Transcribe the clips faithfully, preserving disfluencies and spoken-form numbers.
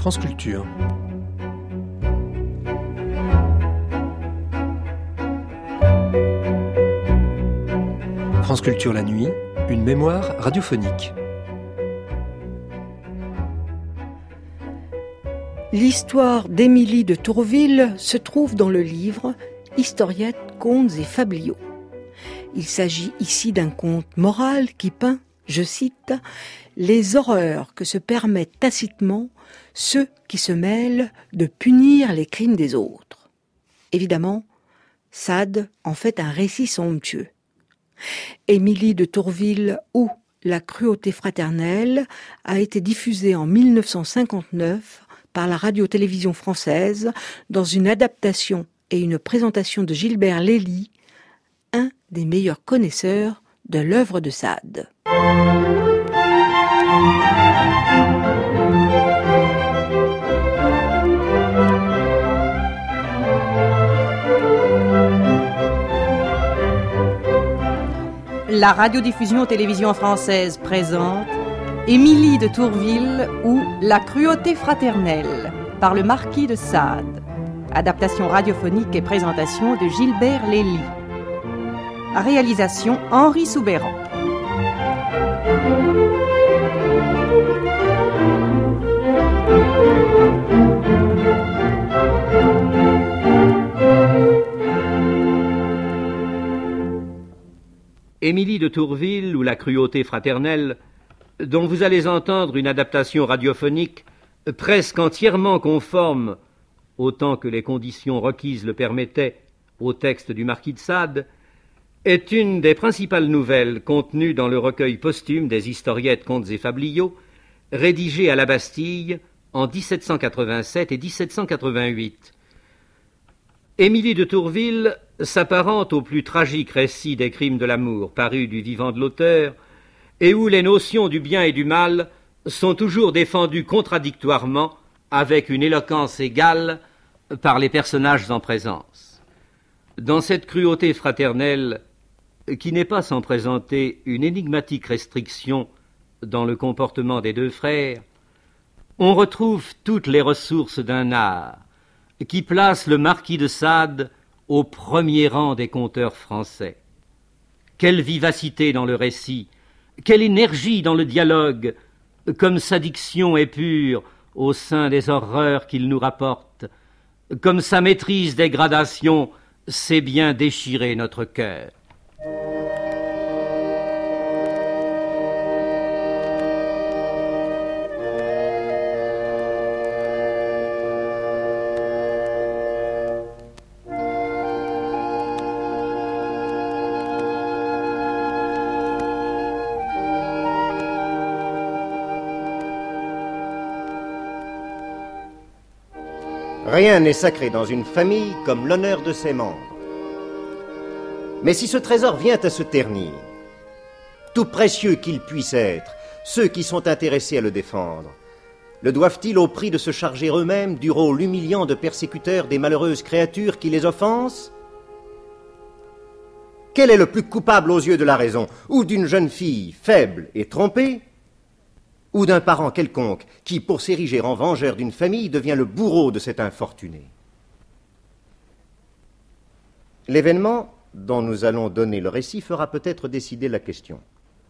France Culture. France Culture la nuit, une mémoire radiophonique. L'histoire d'Émilie de Tourville se trouve dans le livre « Historiettes, contes et fabliaux ». Il s'agit ici d'un conte moral qui peint, je cite, « les horreurs que se permettent tacitement ceux qui se mêlent de punir les crimes des autres ». Évidemment, Sade en fait un récit somptueux. Émilie de Tourville ou La cruauté fraternelle a été diffusée en mille neuf cent cinquante-neuf par la radio-télévision française dans une adaptation et une présentation de Gilbert Lely, un des meilleurs connaisseurs de l'œuvre de Sade. La radiodiffusion télévision française présente Émilie de Tourville ou La cruauté fraternelle par le marquis de Sade. Adaptation radiophonique et présentation de Gilbert Lely. Réalisation Henri Soubeyran. Émilie de Tourville ou La cruauté fraternelle, dont vous allez entendre une adaptation radiophonique presque entièrement conforme, autant que les conditions requises le permettaient, au texte du marquis de Sade, est une des principales nouvelles contenues dans le recueil posthume des historiettes, contes et fabliaux, rédigé à la Bastille en dix-sept cent quatre-vingt-sept et dix-sept cent quatre-vingt-huit. Émilie de Tourville s'apparente au plus tragique récit des crimes de l'amour paru du vivant de l'auteur, et où les notions du bien et du mal sont toujours défendues contradictoirement avec une éloquence égale par les personnages en présence. Dans cette cruauté fraternelle, qui n'est pas sans présenter une énigmatique restriction dans le comportement des deux frères, on retrouve toutes les ressources d'un art qui place le marquis de Sade au premier rang des conteurs français. Quelle vivacité dans le récit, quelle énergie dans le dialogue, comme sa diction est pure au sein des horreurs qu'il nous rapporte, comme sa maîtrise des gradations sait bien déchirer notre cœur. Rien n'est sacré dans une famille comme l'honneur de ses membres. Mais si ce trésor vient à se ternir, tout précieux qu'il puisse être, ceux qui sont intéressés à le défendre, le doivent-ils au prix de se charger eux-mêmes du rôle humiliant de persécuteurs des malheureuses créatures qui les offensent ? Quel est le plus coupable aux yeux de la raison, ou d'une jeune fille faible et trompée, ou d'un parent quelconque qui, pour s'ériger en vengeur d'une famille, devient le bourreau de cet infortuné? L'événement dont nous allons donner le récit fera peut-être décider la question.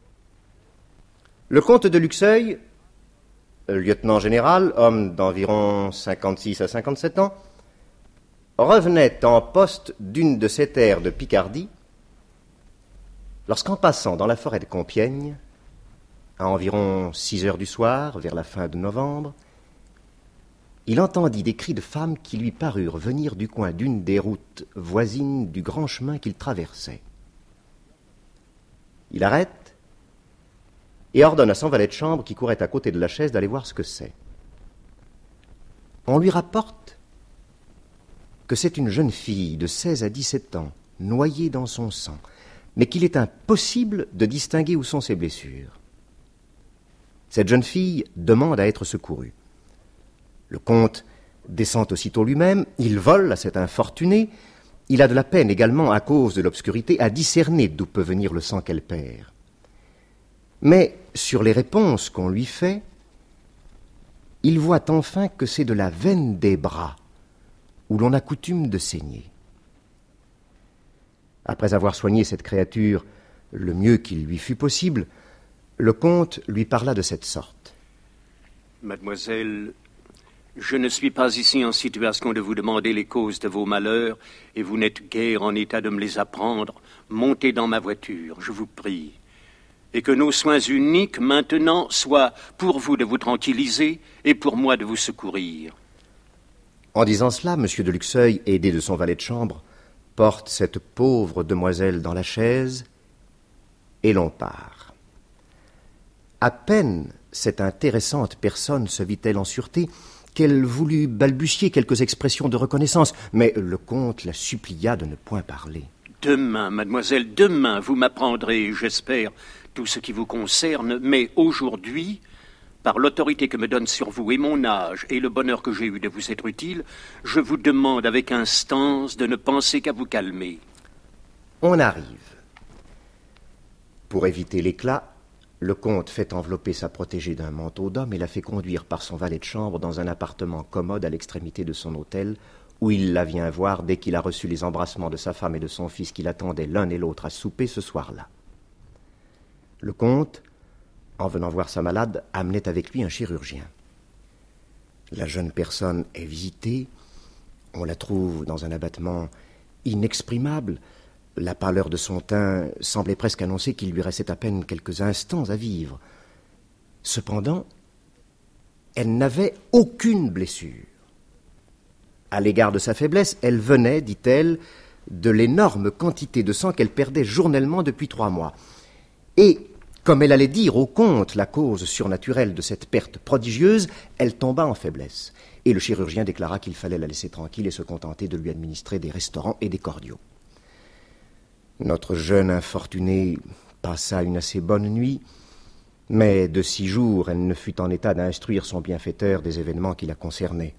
Le comte de Luxeuil, lieutenant général, homme d'environ cinquante-six à cinquante-sept ans, revenait en poste d'une de ses terres de Picardie, lorsqu'en passant dans la forêt de Compiègne, à environ six heures du soir, vers la fin de novembre, il entendit des cris de femmes qui lui parurent venir du coin d'une des routes voisines du grand chemin qu'il traversait. Il arrête et ordonne à son valet de chambre qui courait à côté de la chaise d'aller voir ce que c'est. On lui rapporte que c'est une jeune fille de seize à dix-sept ans, noyée dans son sang, mais qu'il est impossible de distinguer où sont ses blessures. Cette jeune fille demande à être secourue. Le comte descend aussitôt lui-même, il vole à cet infortuné, il a de la peine également, à cause de l'obscurité, à discerner d'où peut venir le sang qu'elle perd. Mais sur les réponses qu'on lui fait, il voit enfin que c'est de la veine des bras où l'on a coutume de saigner. Après avoir soigné cette créature le mieux qu'il lui fut possible, le comte lui parla de cette sorte. Mademoiselle, je ne suis pas ici en situation de vous demander les causes de vos malheurs, et vous n'êtes guère en état de me les apprendre. Montez dans ma voiture, je vous prie. Et que nos soins uniques, maintenant, soient pour vous de vous tranquilliser et pour moi de vous secourir. En disant cela, M. de Luxeuil, aidé de son valet de chambre, porte cette pauvre demoiselle dans la chaise, et l'on part. À peine cette intéressante personne se vit-elle en sûreté qu'elle voulut balbutier quelques expressions de reconnaissance, mais le comte la supplia de ne point parler. Demain, mademoiselle, demain, vous m'apprendrez, j'espère, tout ce qui vous concerne, mais aujourd'hui, par l'autorité que me donne sur vous et mon âge et le bonheur que j'ai eu de vous être utile, je vous demande avec instance de ne penser qu'à vous calmer. On arrive. Pour éviter l'éclat, le comte fait envelopper sa protégée d'un manteau d'homme et la fait conduire par son valet de chambre dans un appartement commode à l'extrémité de son hôtel, où il la vient voir dès qu'il a reçu les embrassements de sa femme et de son fils qui l'attendaient l'un et l'autre à souper ce soir-là. Le comte, en venant voir sa malade, amenait avec lui un chirurgien. La jeune personne est visitée, on la trouve dans un abattement inexprimable. La pâleur de son teint semblait presque annoncer qu'il lui restait à peine quelques instants à vivre. Cependant, elle n'avait aucune blessure. À l'égard de sa faiblesse, elle venait, dit-elle, de l'énorme quantité de sang qu'elle perdait journellement depuis trois mois. Et, comme elle allait dire au comte la cause surnaturelle de cette perte prodigieuse, elle tomba en faiblesse. Et le chirurgien déclara qu'il fallait la laisser tranquille et se contenter de lui administrer des restaurants et des cordiaux. Notre jeune infortunée passa une assez bonne nuit, mais de six jours, elle ne fut en état d'instruire son bienfaiteur des événements qui la concernaient.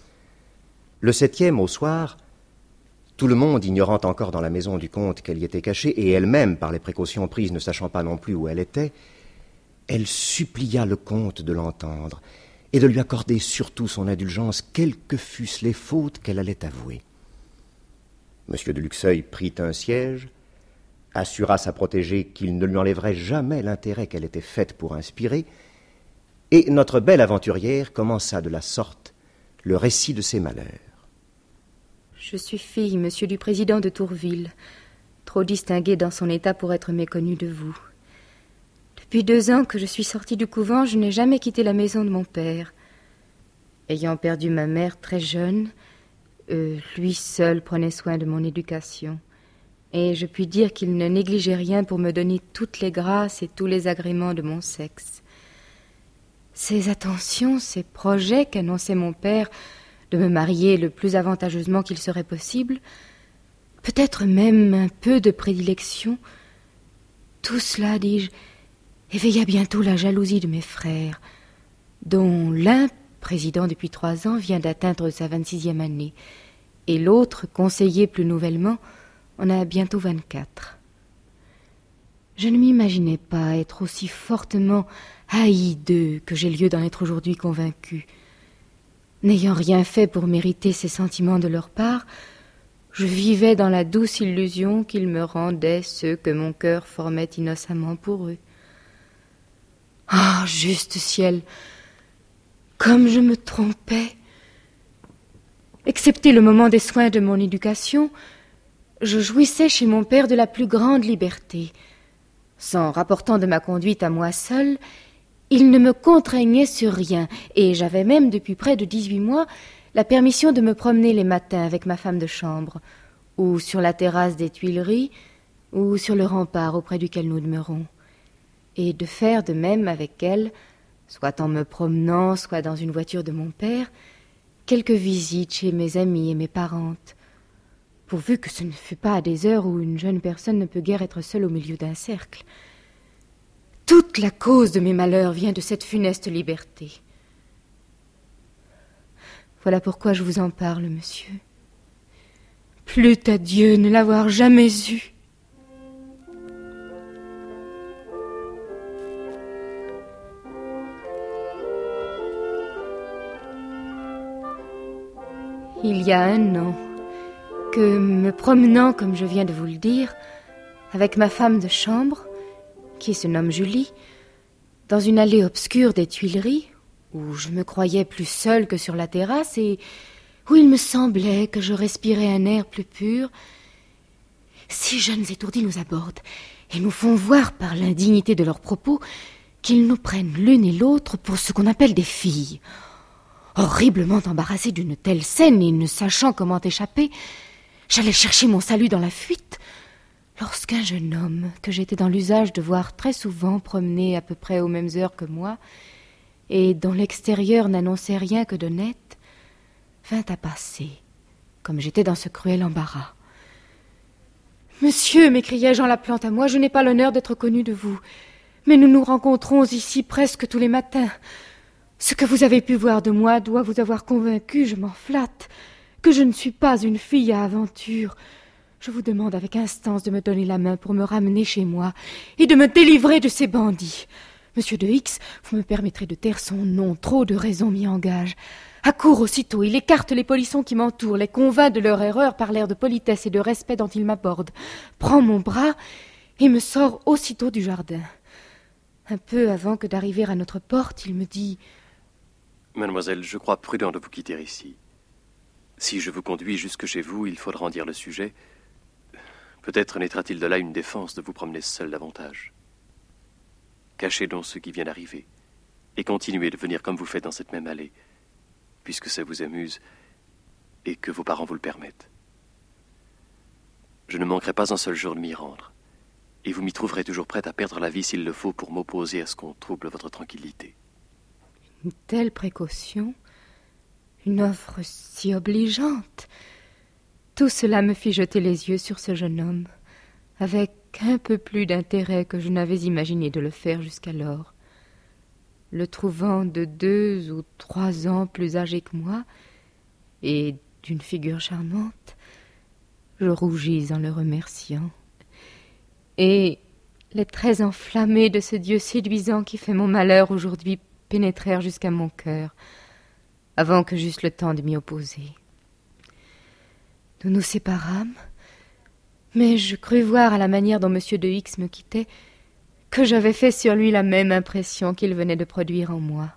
Le septième, au soir, tout le monde ignorant encore dans la maison du comte qu'elle y était cachée, et elle-même, par les précautions prises, ne sachant pas non plus où elle était, elle supplia le comte de l'entendre et de lui accorder surtout son indulgence, quelles que fussent les fautes qu'elle allait avouer. M. de Luxeuil prit un siège, assura sa protégée qu'il ne lui enlèverait jamais l'intérêt qu'elle était faite pour inspirer, et notre belle aventurière commença de la sorte le récit de ses malheurs. Je suis fille, monsieur du président de Tourville, trop distinguée dans son état pour être méconnue de vous. Depuis deux ans que je suis sortie du couvent, je n'ai jamais quitté la maison de mon père. Ayant perdu ma mère très jeune, euh, lui seul prenait soin de mon éducation. Et je puis dire qu'il ne négligeait rien pour me donner toutes les grâces et tous les agréments de mon sexe. Ces attentions, ces projets qu'annonçait mon père de me marier le plus avantageusement qu'il serait possible, peut-être même un peu de prédilection, tout cela, dis-je, éveilla bientôt la jalousie de mes frères, dont l'un, président depuis trois ans, vient d'atteindre sa vingt-sixième année, et l'autre, conseiller plus nouvellement, en a bientôt vingt-quatre. Je ne m'imaginais pas être aussi fortement haï d'eux que j'ai lieu d'en être aujourd'hui convaincu. N'ayant rien fait pour mériter ces sentiments de leur part, je vivais dans la douce illusion qu'ils me rendaient ceux que mon cœur formait innocemment pour eux. Ah, juste ciel, comme je me trompais! Excepté le moment des soins de mon éducation, je jouissais chez mon père de la plus grande liberté. S'en rapportant de ma conduite à moi seule, il ne me contraignait sur rien, et j'avais même, depuis près de dix-huit mois, la permission de me promener les matins avec ma femme de chambre, ou sur la terrasse des Tuileries, ou sur le rempart auprès duquel nous demeurons, et de faire de même avec elle, soit en me promenant, soit dans une voiture de mon père, quelques visites chez mes amis et mes parentes, pourvu que ce ne fût pas à des heures où une jeune personne ne peut guère être seule au milieu d'un cercle. Toute la cause de mes malheurs vient de cette funeste liberté. Voilà pourquoi je vous en parle, monsieur. Plût à Dieu ne l'avoir jamais eue. Il y a un an, que me promenant, comme je viens de vous le dire, avec ma femme de chambre, qui se nomme Julie, dans une allée obscure des Tuileries, où je me croyais plus seule que sur la terrasse et où il me semblait que je respirais un air plus pur, six jeunes étourdis nous abordent et nous font voir par l'indignité de leurs propos qu'ils nous prennent l'une et l'autre pour ce qu'on appelle des filles. Horriblement embarrassée d'une telle scène et ne sachant comment échapper, j'allais chercher mon salut dans la fuite, lorsqu'un jeune homme, que j'étais dans l'usage de voir très souvent promener à peu près aux mêmes heures que moi, et dont l'extérieur n'annonçait rien que de net, vint à passer, comme j'étais dans ce cruel embarras. « Monsieur, m'écriai-je en l'appelant à moi, je n'ai pas l'honneur d'être connu de vous, mais nous nous rencontrons ici presque tous les matins. Ce que vous avez pu voir de moi doit vous avoir convaincu, je m'en flatte, que je ne suis pas une fille à aventure. Je vous demande avec instance de me donner la main pour me ramener chez moi et de me délivrer de ces bandits. Monsieur de X, vous me permettrez de taire son nom, trop de raisons m'y engagent. Accourt aussitôt, il écarte les polissons qui m'entourent, les convainc de leur erreur par l'air de politesse et de respect dont il m'aborde, prend mon bras et me sort aussitôt du jardin. Un peu avant que d'arriver à notre porte, il me dit « Mademoiselle, je crois prudent de vous quitter ici. Si je vous conduis jusque chez vous, il faudra en dire le sujet. Peut-être naîtra-t-il de là une défense de vous promener seul davantage. Cachez donc ce qui vient d'arriver, et continuez de venir comme vous faites dans cette même allée, puisque ça vous amuse, et que vos parents vous le permettent. Je ne manquerai pas un seul jour de m'y rendre, et vous m'y trouverez toujours prête à perdre la vie s'il le faut pour m'opposer à ce qu'on trouble votre tranquillité. » Une telle précaution, une offre si obligeante, tout cela me fit jeter les yeux sur ce jeune homme, avec un peu plus d'intérêt que je n'avais imaginé de le faire jusqu'alors. Le trouvant de deux ou trois ans plus âgé que moi, et d'une figure charmante, je rougis en le remerciant. Et les traits enflammés de ce Dieu séduisant qui fait mon malheur aujourd'hui pénétrèrent jusqu'à mon cœur, avant que j'eusse le temps de m'y opposer. Nous nous séparâmes, mais je crus voir à la manière dont Monsieur de X me quittait que j'avais fait sur lui la même impression qu'il venait de produire en moi.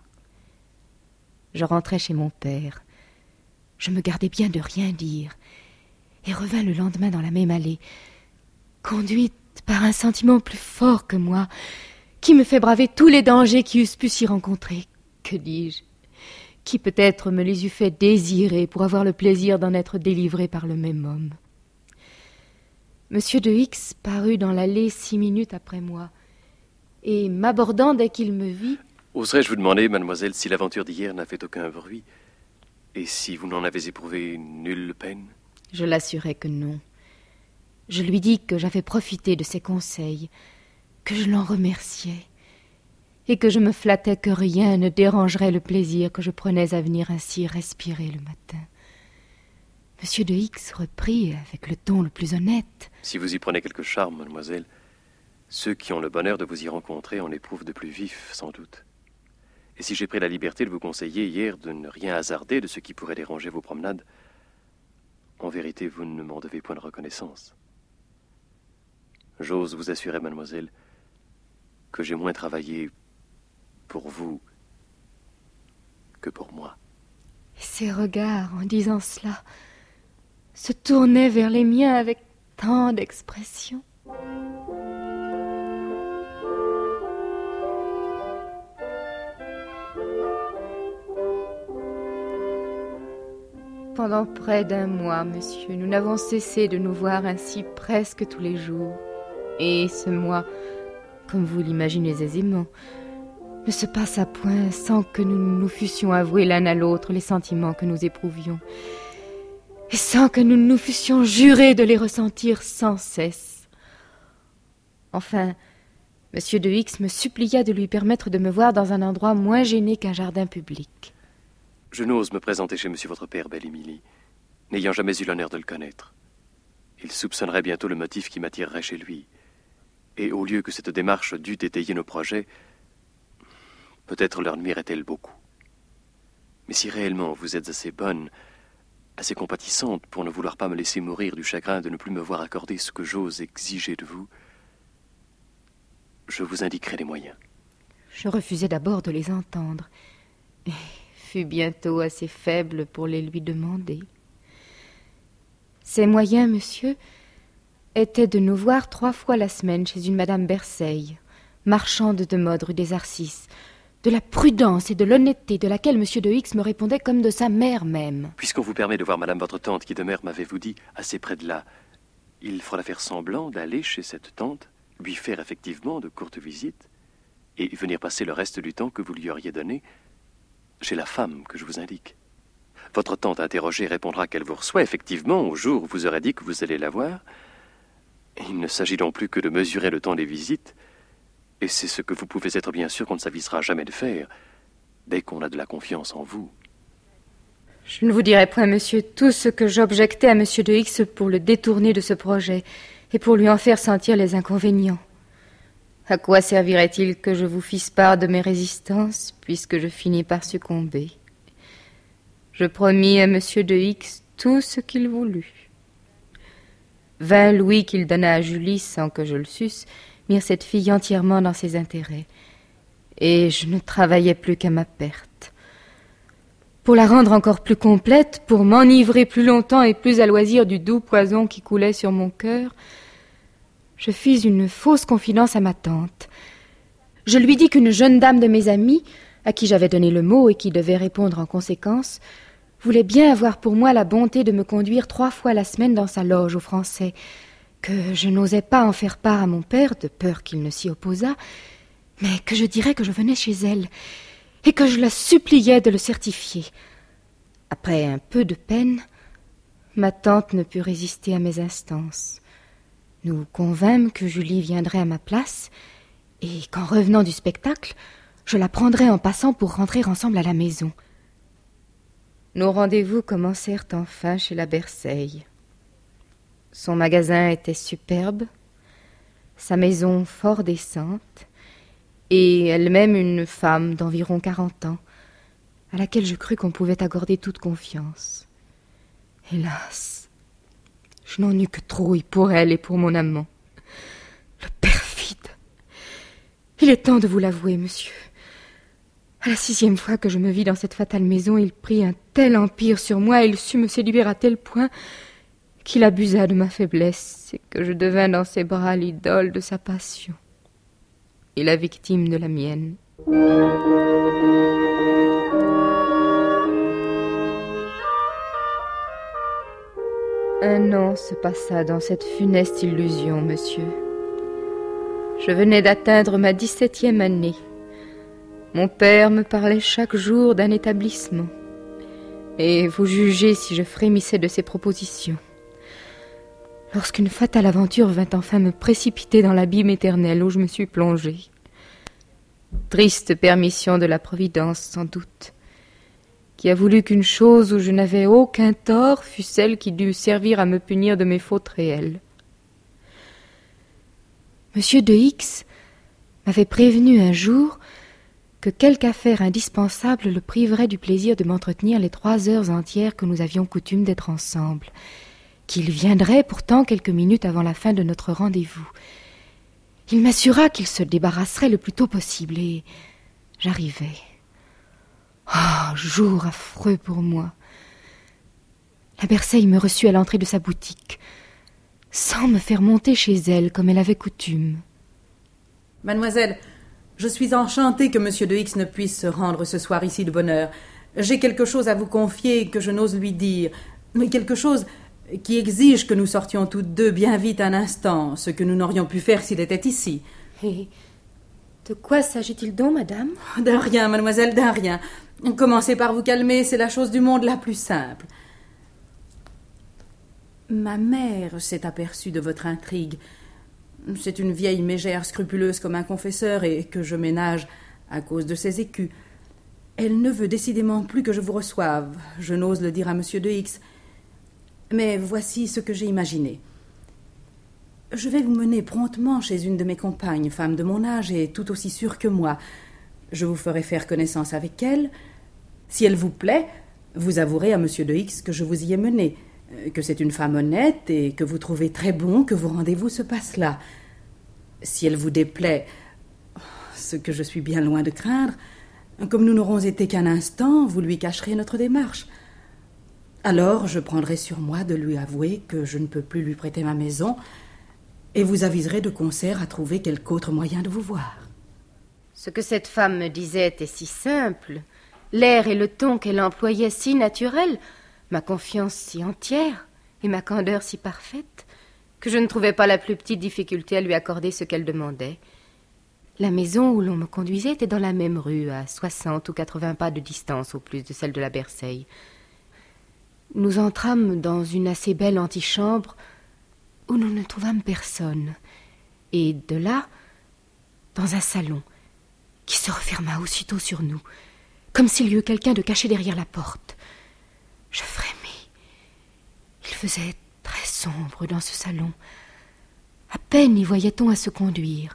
Je rentrai chez mon père. Je me gardai bien de rien dire, et revins le lendemain dans la même allée, conduite par un sentiment plus fort que moi, qui me fait braver tous les dangers qui eussent pu s'y rencontrer. Que dis-je? Qui peut-être me les eût fait désirer pour avoir le plaisir d'en être délivré par le même homme. Monsieur de X parut dans l'allée six minutes après moi, et m'abordant dès qu'il me vit... « Oserais-je vous demander, mademoiselle, si l'aventure d'hier n'a fait aucun bruit, et si vous n'en avez éprouvé nulle peine ?» Je l'assurai que non. Je lui dis que j'avais profité de ses conseils, que je l'en remerciais, et que je me flattais que rien ne dérangerait le plaisir que je prenais à venir ainsi respirer le matin. Monsieur de X reprit avec le ton le plus honnête. « Si vous y prenez quelque charme, mademoiselle, ceux qui ont le bonheur de vous y rencontrer en éprouvent de plus vif, sans doute. Et si j'ai pris la liberté de vous conseiller hier de ne rien hasarder de ce qui pourrait déranger vos promenades, en vérité, vous ne m'en devez point de reconnaissance. J'ose vous assurer, mademoiselle, que j'ai moins travaillé pour vous que pour moi. » Et ses regards, en disant cela, se tournaient vers les miens avec tant d'expression. Pendant près d'un mois, monsieur, nous n'avons cessé de nous voir ainsi presque tous les jours. Et ce mois, comme vous l'imaginez aisément, ne se passa point sans que nous nous fussions avoués l'un à l'autre les sentiments que nous éprouvions, et sans que nous nous fussions jurés de les ressentir sans cesse. Enfin, Monsieur de X me supplia de lui permettre de me voir dans un endroit moins gêné qu'un jardin public. Je n'ose me présenter chez monsieur votre père, belle Émilie, n'ayant jamais eu l'honneur de le connaître. Il soupçonnerait bientôt le motif qui m'attirerait chez lui. Et au lieu que cette démarche dût étayer nos projets, peut-être leur nuirait-elle beaucoup. Mais si réellement vous êtes assez bonne assez compatissante pour ne vouloir pas me laisser mourir du chagrin de ne plus me voir accorder ce que j'ose exiger de vous, je vous indiquerai les moyens. Je refusai d'abord de les entendre, et fus bientôt assez faible pour les lui demander. Ces moyens, monsieur, étaient de nous voir trois fois la semaine chez une madame Berseil, marchande de mode rue des Arcis, de la prudence et de l'honnêteté de laquelle monsieur de X me répondait comme de sa mère même. Puisqu'on vous permet de voir madame votre tante, qui demeure, m'avez-vous dit, assez près de là, il faudra faire semblant d'aller chez cette tante, lui faire effectivement de courtes visites, et venir passer le reste du temps que vous lui auriez donné chez la femme que je vous indique. Votre tante interrogée répondra qu'elle vous reçoit effectivement au jour où vous aurez dit que vous allez la voir. Il ne s'agit donc plus que de mesurer le temps des visites, et c'est ce que vous pouvez être bien sûr qu'on ne s'avisera jamais de faire, dès qu'on a de la confiance en vous. Je ne vous dirai point, monsieur, tout ce que j'objectais à monsieur de X pour le détourner de ce projet, et pour lui en faire sentir les inconvénients. À quoi servirait-il que je vous fisse part de mes résistances, puisque je finis par succomber? Je promis à monsieur de X tout ce qu'il voulut. Vingt louis qu'il donna à Julie sans que je le susse mirent cette fille entièrement dans ses intérêts, et je ne travaillais plus qu'à ma perte. Pour la rendre encore plus complète, pour m'enivrer plus longtemps et plus à loisir du doux poison qui coulait sur mon cœur, je fis une fausse confidence à ma tante. Je lui dis qu'une jeune dame de mes amies, à qui j'avais donné le mot et qui devait répondre en conséquence, voulait bien avoir pour moi la bonté de me conduire trois fois la semaine dans sa loge aux Français, que je n'osais pas en faire part à mon père, de peur qu'il ne s'y opposât, mais que je dirais que je venais chez elle, et que je la suppliais de le certifier. Après un peu de peine, ma tante ne put résister à mes instances. Nous convînmes que Julie viendrait à ma place, et qu'en revenant du spectacle, je la prendrais en passant pour rentrer ensemble à la maison. Nos rendez-vous commencèrent enfin chez la Berseil. Son magasin était superbe, sa maison fort décente, et elle-même une femme d'environ quarante ans, à laquelle je crus qu'on pouvait accorder toute confiance. Hélas, je n'en eus que trouille pour elle et pour mon amant. Le perfide! Il est temps de vous l'avouer, monsieur. À la sixième fois que je me vis dans cette fatale maison, il prit un tel empire sur moi, et il sut me séduire à tel point qu'il abusa de ma faiblesse et que je devins dans ses bras l'idole de sa passion et la victime de la mienne. Un an se passa dans cette funeste illusion, monsieur. Je venais d'atteindre ma dix-septième année. Mon père me parlait chaque jour d'un établissement, et vous jugez si je frémissais de ses propositions. Lorsqu'une fatale aventure vint enfin me précipiter dans l'abîme éternel où je me suis plongée. Triste permission de la Providence, sans doute, qui a voulu qu'une chose où je n'avais aucun tort fût celle qui dut servir à me punir de mes fautes réelles. Monsieur de X m'avait prévenu un jour que quelque affaire indispensable le priverait du plaisir de m'entretenir les trois heures entières que nous avions coutume d'être ensemble, qu'il viendrait pourtant quelques minutes avant la fin de notre rendez-vous. Il m'assura qu'il se débarrasserait le plus tôt possible, et j'arrivai. Ah, oh, jour affreux pour moi. La Berseil me reçut à l'entrée de sa boutique, sans me faire monter chez elle comme elle avait coutume. Mademoiselle, je suis enchantée que monsieur de X ne puisse se rendre ce soir ici de bonne heure. J'ai quelque chose à vous confier que je n'ose lui dire, mais quelque chose qui exige que nous sortions toutes deux bien vite un instant, ce que nous n'aurions pu faire s'il était ici. Et de quoi s'agit-il donc, madame? D'un rien, mademoiselle, d'un rien. Commencez par vous calmer, c'est la chose du monde la plus simple. Ma mère s'est aperçue de votre intrigue. C'est une vieille mégère scrupuleuse comme un confesseur et que je ménage à cause de ses écus. Elle ne veut décidément plus que je vous reçoive. Je n'ose le dire à monsieur de X. Mais voici ce que j'ai imaginé. Je vais vous mener promptement chez une de mes compagnes, femme de mon âge et tout aussi sûre que moi. Je vous ferai faire connaissance avec elle. Si elle vous plaît, Vous avouerez à M. de X que je vous y ai mené, que c'est une femme honnête et que vous trouvez très bon que vos rendez-vous se passent là. Si elle vous déplaît, ce que je suis bien loin de craindre, comme nous n'aurons été qu'un instant, vous lui cacherez notre démarche. Alors, je prendrai sur moi de lui avouer que je ne peux plus lui prêter ma maison et vous aviserai de concert à trouver quelque autre moyen de vous voir. Ce que cette femme me disait était si simple, l'air et le ton qu'elle employait si naturels, ma confiance si entière et ma candeur si parfaite, que je ne trouvais pas la plus petite difficulté à lui accorder ce qu'elle demandait. La maison où l'on me conduisait était dans la même rue, à soixante ou quatre-vingts pas de distance au plus de celle de la Berceille. Nous entrâmes dans une assez belle antichambre où nous ne trouvâmes personne, et de là, dans un salon qui se referma aussitôt sur nous, comme s'il y eut quelqu'un de caché derrière la porte. Je frémis. Il faisait très sombre dans ce salon. À peine y voyait-on à se conduire.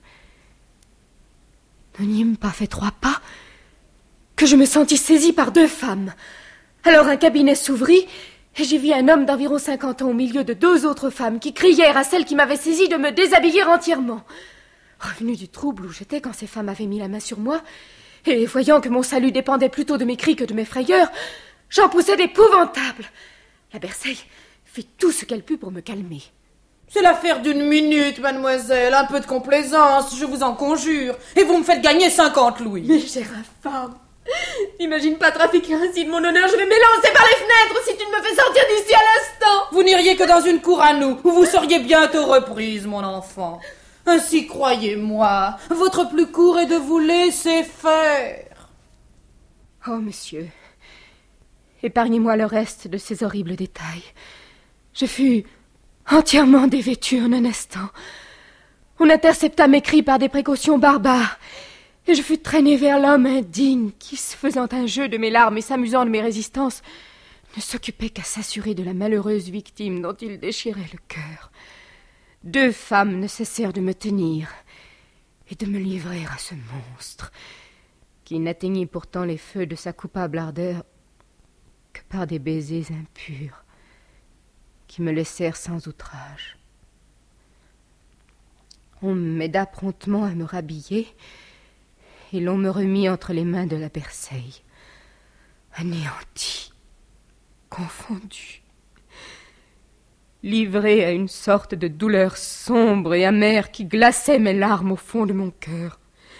Nous n'eûmes pas fait trois pas que je me sentis saisie par deux femmes. Alors un cabinet s'ouvrit et j'y vis un homme d'environ cinquante ans au milieu de deux autres femmes qui crièrent à celle qui m'avait saisie de me déshabiller entièrement. Revenu du trouble où j'étais quand ces femmes avaient mis la main sur moi, et voyant que mon salut dépendait plutôt de mes cris que de mes frayeurs, j'en poussai d'épouvantables. La Berceille fit tout ce qu'elle put pour me calmer. C'est l'affaire d'une minute, mademoiselle. Un peu de complaisance, je vous en conjure. Et vous me faites gagner cinquante louis. Mais chère infâme, n'imagine pas trafiquer ainsi de mon honneur. Je vais m'élancer par les fenêtres si tu ne me fais sortir d'ici à l'instant. Vous n'iriez que dans une cour à nous, où vous seriez bientôt reprise, mon enfant. Ainsi, croyez-moi, votre plus court est de vous laisser faire. Oh, monsieur, épargnez-moi le reste de ces horribles détails. Je fus entièrement dévêtue en un instant. On intercepta mes cris par des précautions barbares, et je fus traînée vers l'homme indigne qui, se faisant un jeu de mes larmes et s'amusant de mes résistances, ne s'occupait qu'à s'assurer de la malheureuse victime dont il déchirait le cœur. Deux femmes ne cessèrent de me tenir et de me livrer à ce monstre, qui n'atteignit pourtant les feux de sa coupable ardeur que par des baisers impurs, qui me laissèrent sans outrage. On m'aida promptement à me rhabiller, et l'on me remit entre les mains de la Berceille, anéantie, confondue, livrée à une sorte de douleur sombre et amère qui glaçait mes larmes au fond de mon cœur.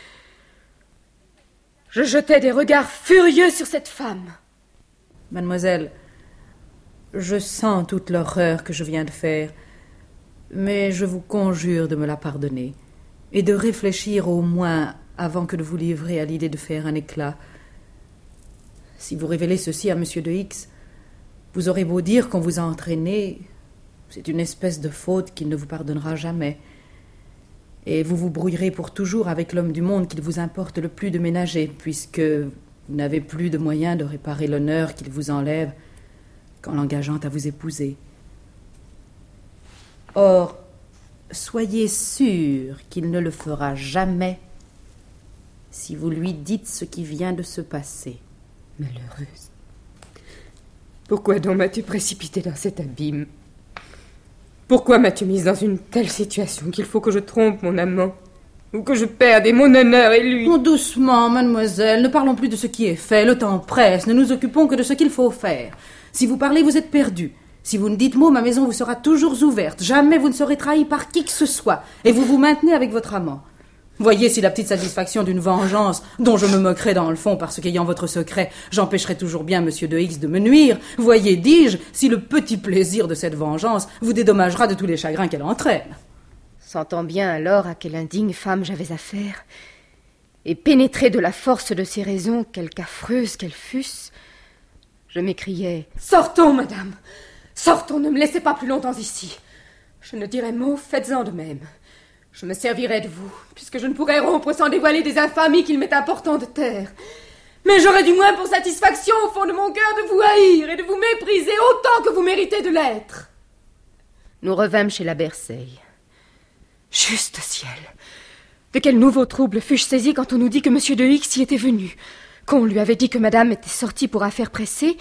Je jetai des regards furieux sur cette femme. Mademoiselle, je sens toute l'horreur que je viens de faire, mais je vous conjure de me la pardonner et de réfléchir au moins avant que de vous livrer à l'idée de faire un éclat. Si vous révélez ceci à M. de X, vous aurez beau dire qu'on vous a entraîné, c'est une espèce de faute qu'il ne vous pardonnera jamais. Et vous vous brouillerez pour toujours avec l'homme du monde qu'il vous importe le plus de ménager, puisque vous n'avez plus de moyens de réparer l'honneur qu'il vous enlève qu'en l'engageant à vous épouser. Or, soyez sûr qu'il ne le fera jamais si vous lui dites ce qui vient de se passer. Malheureuse, pourquoi donc m'as-tu précipitée dans cet abîme? Pourquoi m'as-tu mise dans une telle situation qu'il faut que je trompe mon amant, ou que je perde et mon honneur et lui? Oh, doucement, mademoiselle, ne parlons plus de ce qui est fait, le temps presse, ne nous occupons que de ce qu'il faut faire. Si vous parlez, vous êtes perdu. Si vous ne dites mot, ma maison vous sera toujours ouverte. Jamais vous ne serez trahi par qui que ce soit, et vous vous maintenez avec votre amant. Voyez si la petite satisfaction d'une vengeance, dont je me moquerai dans le fond parce qu'ayant votre secret, j'empêcherai toujours bien Monsieur de X de me nuire, voyez, dis-je, si le petit plaisir de cette vengeance vous dédommagera de tous les chagrins qu'elle entraîne. Sentant bien alors à quelle indigne femme j'avais affaire, et pénétré de la force de ses raisons, quelque affreuses qu'elles fussent, je m'écriai « Sortons, madame! Sortons, ne me laissez pas plus longtemps ici. Je ne dirai mot, faites-en de même. Je me servirai de vous, puisque je ne pourrai rompre sans dévoiler des infamies qu'il m'est important de taire. Mais j'aurai du moins pour satisfaction au fond de mon cœur de vous haïr et de vous mépriser autant que vous méritez de l'être. » Nous revînmes chez la Berceille. Juste ciel! De quel nouveau trouble fus-je saisi quand on nous dit que M. de X y était venu, qu'on lui avait dit que madame était sortie pour affaires pressées,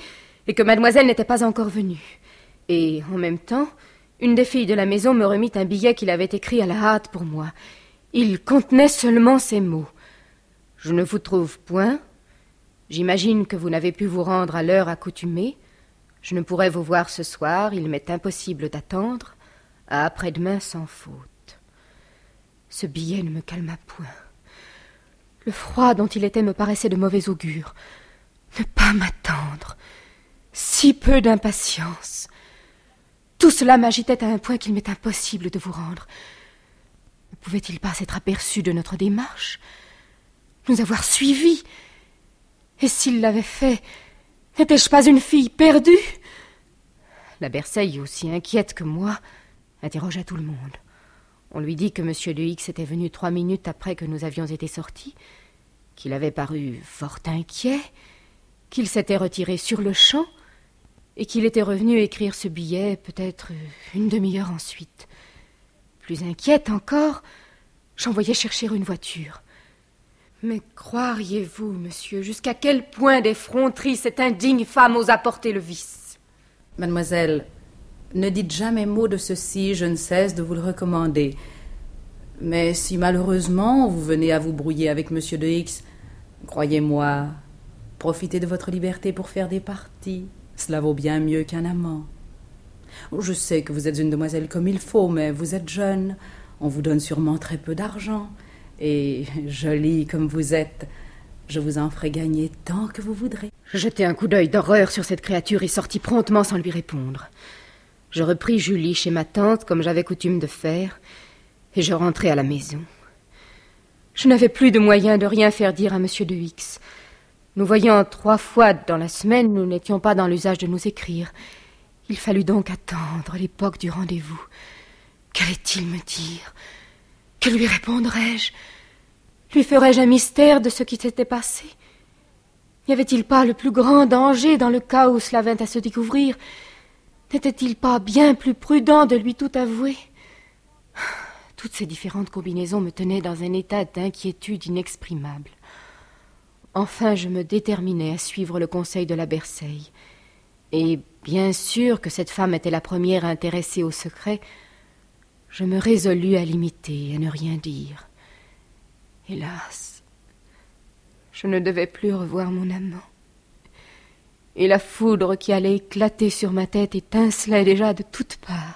et que mademoiselle n'était pas encore venue. Et, en même temps, une des filles de la maison me remit un billet qu'il avait écrit à la hâte pour moi. Il contenait seulement ces mots. « Je ne vous trouve point. J'imagine que vous n'avez pu vous rendre à l'heure accoutumée. Je ne pourrai vous voir ce soir, il m'est impossible d'attendre. À après-demain sans faute. » Ce billet ne me calma point. Le froid dont il était me paraissait de mauvais augure. Ne pas m'attendre. Si peu d'impatience. Tout cela m'agitait à un point qu'il m'est impossible de vous rendre. Ne pouvait-il pas s'être aperçu de notre démarche, nous avoir suivis? Et s'il l'avait fait, n'étais-je pas une fille perdue? La Berceille, aussi inquiète que moi, interrogea tout le monde. On lui dit que M. de X était venu trois minutes après que nous avions été sortis, qu'il avait paru fort inquiet, qu'il s'était retiré sur le champ, et qu'il était revenu écrire ce billet peut-être une demi-heure ensuite. Plus inquiète encore, j'envoyai chercher une voiture. Mais croiriez-vous, monsieur, jusqu'à quel point d'effronterie cette indigne femme osa porter le vice? Mademoiselle, ne dites jamais mot de ceci, je ne cesse de vous le recommander. Mais si malheureusement vous venez à vous brouiller avec Monsieur de X, croyez-moi, profitez de votre liberté pour faire des parties. Cela vaut bien mieux qu'un amant. Je sais que vous êtes une demoiselle comme il faut, mais vous êtes jeune. On vous donne sûrement très peu d'argent. Et, jolie comme vous êtes, je vous en ferai gagner tant que vous voudrez. Je jetai un coup d'œil d'horreur sur cette créature et sortis promptement sans lui répondre. Je repris Julie chez ma tante, comme j'avais coutume de faire, et je rentrai à la maison. Je n'avais plus de moyen de rien faire dire à M. de X. Nous voyant trois fois dans la semaine, nous n'étions pas dans l'usage de nous écrire. Il fallut donc attendre l'époque du rendez-vous. Qu'allait-il me dire? Que lui répondrais-je? Lui ferais-je un mystère de ce qui s'était passé? N'y avait-il pas le plus grand danger dans le cas où cela vint à se découvrir? N'était-il pas bien plus prudent de lui tout avouer? Toutes ces différentes combinaisons me tenaient dans un état d'inquiétude inexprimable. Enfin, je me déterminai à suivre le conseil de la Berceille. Et bien sûr que cette femme était la première intéressée au secret, je me résolus à l'imiter et à ne rien dire. Hélas, je ne devais plus revoir mon amant. Et la foudre qui allait éclater sur ma tête étincelait déjà de toutes parts.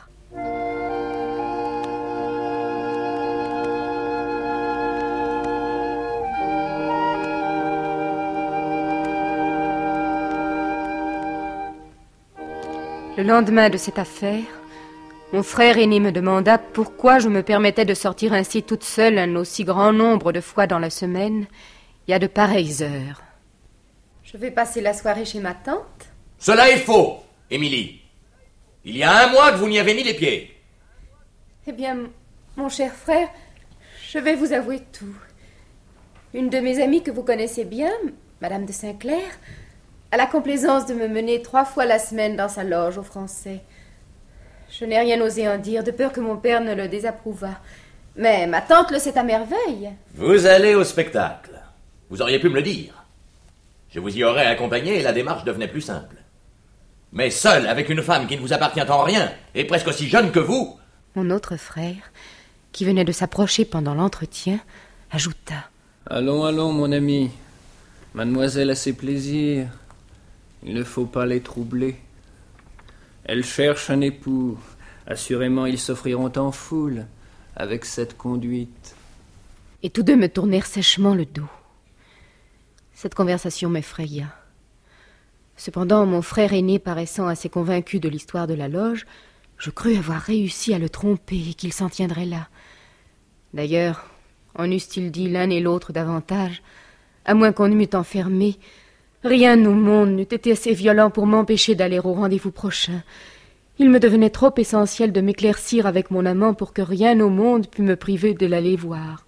Le lendemain de cette affaire, mon frère aîné me demanda pourquoi je me permettais de sortir ainsi toute seule un aussi grand nombre de fois dans la semaine et à de pareilles heures. Je vais passer la soirée chez ma tante. Cela est faux, Émilie. Il y a un mois que vous n'y avez mis les pieds. Eh bien, mon cher frère, je vais vous avouer tout. Une de mes amies que vous connaissez bien, Madame de Saint-Clair, a la complaisance de me mener trois fois la semaine dans sa loge aux Français. Je n'ai rien osé en dire, de peur que mon père ne le désapprouvât. Mais ma tante le sait à merveille. Vous allez au spectacle. Vous auriez pu me le dire. Je vous y aurais accompagné et la démarche devenait plus simple. Mais seul, avec une femme qui ne vous appartient en rien, et presque aussi jeune que vous... Mon autre frère, qui venait de s'approcher pendant l'entretien, ajouta. Allons, allons, mon ami. Mademoiselle a ses plaisirs. Il ne faut pas les troubler. Elle cherche un époux. Assurément, ils s'offriront en foule, avec cette conduite. Et tous deux me tournèrent sèchement le dos. Cette conversation m'effraya. Cependant, mon frère aîné paraissant assez convaincu de l'histoire de la loge, je crus avoir réussi à le tromper et qu'il s'en tiendrait là. D'ailleurs, en eussent-ils dit l'un et l'autre davantage, à moins qu'on ne m'eût enfermé, rien au monde n'eût été assez violent pour m'empêcher d'aller au rendez-vous prochain. Il me devenait trop essentiel de m'éclaircir avec mon amant pour que rien au monde pût me priver de l'aller voir.